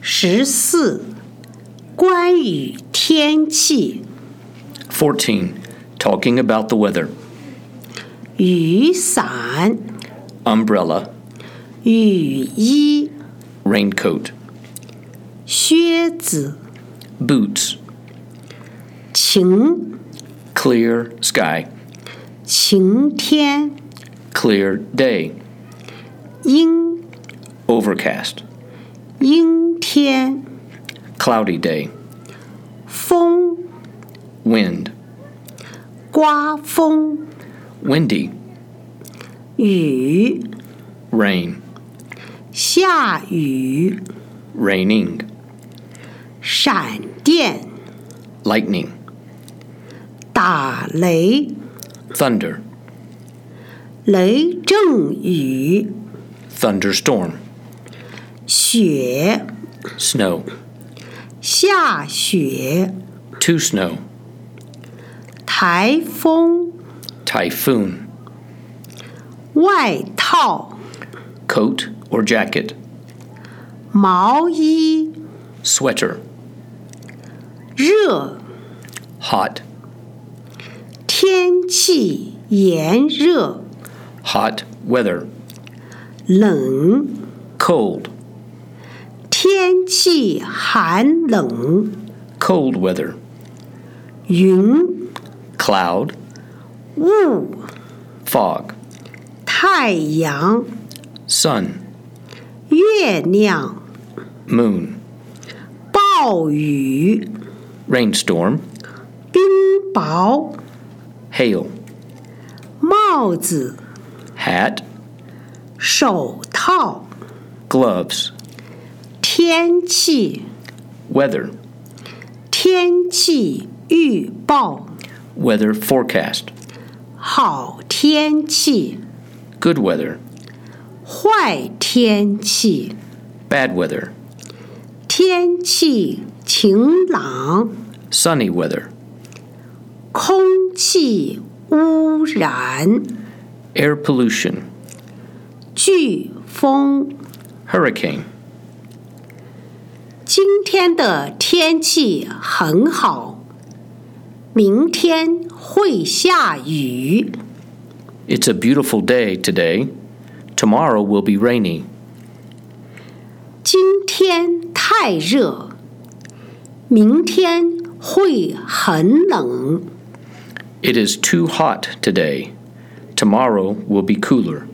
14. 关于天气。 14. Talking about the weather. 雨伞、 Umbrella, 雨衣、 raincoat, 靴子、 boots, 晴、 clear sky, 晴天、 clear day, 阴、 overcast, 阴天、 cloudy day, 风、 wind, 刮风、 windy, 雨、 rain, 下雨、 raining, 闪电、 lightning, 打雷、 thunder, 雷阵雨、 thunderstorm, 雪、 snow, 下雪、 to snow, 台风、 typhoon, 外套、 coat or jacket, 毛衣、 sweater, 热、 hot, 天气炎热、 hot weather, 冷、 cold, 天气寒冷、 cold weather, 云、 cloud, 雾、 fog, 太阳、 sun, 月亮、 moon, 暴雨、 rainstorm, 冰雹、 hail, 帽子、 hat, 手套、 gloves, 天气、 weather, 天气预报、 weather forecast, 好天气、 good weather, 坏天气、 bad weather, 天气晴朗、 sunny weather, 空气污染、 air pollution, 飓风。 hurricane. 今天的天气很好，明天会下雨。 It's a beautiful day today. Tomorrow will be rainy. 今天太热，明天会很冷。 It is too hot today. Tomorrow will be cooler.